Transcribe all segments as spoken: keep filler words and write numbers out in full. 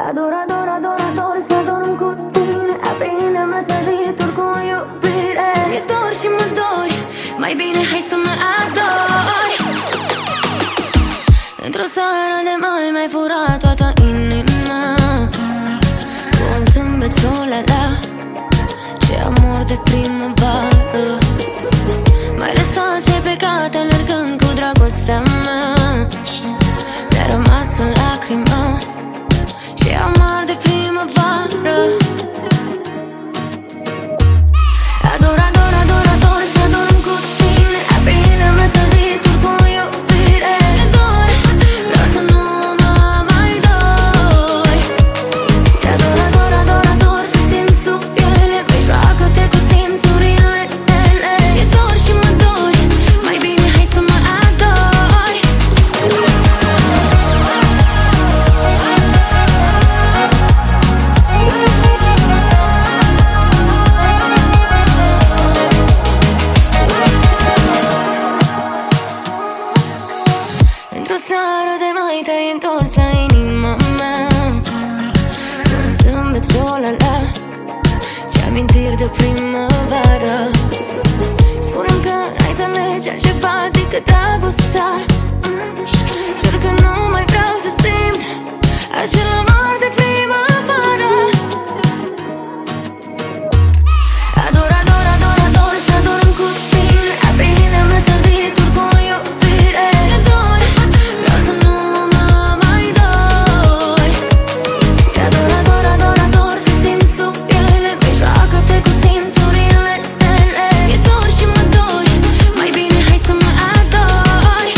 Ador, ador, ador, ador să dorm cu tine. Aprinde-mi răsărituri cu iubire. E dor și mă dori, mai bine hai să mă adori. Într-o seară de mai mai furat toată inima cu un zâmbet la ce amor de primăvară. M-ai lăsat și ai plecat alergând cu dragostea mea. Mi-a rămas o lacrimă și amar de primăvară. Ador, ador, ador, ador să dorm cu tine. Aprinde-mi răsărituri cu iubire. E dor, vreau să nu mă mai dori. Te ador, ador, ador, ador, te simt sub piele. Mai joacă-te cu simțurile mele. E dor și mă dori, mai bine hai să mă adori. Într-o seară de mai te-ai întors la inima mea cu un zâmbet la ce amintiri de primăvară. Spune-mi că n-ai să alegi altceva decât dragostea. Jur că nu mai vreau să simt acel amor de primăvară. Ador, ador, ador, ador să dorm cu tine. Aprinde-mi răsărituri cu iubire. E dor, vreau să nu mă mai dori. Te ador, ador, ador, ador, te simt sub piele. Mai joacă-te cu simțurile mele. E dor și mă dori, mai bine hai să mă adori.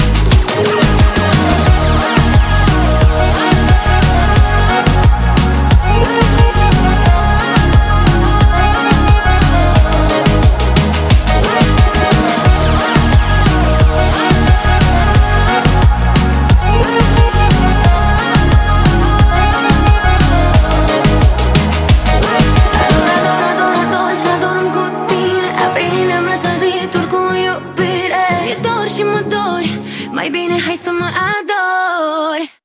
Mai bine hai să mă adori.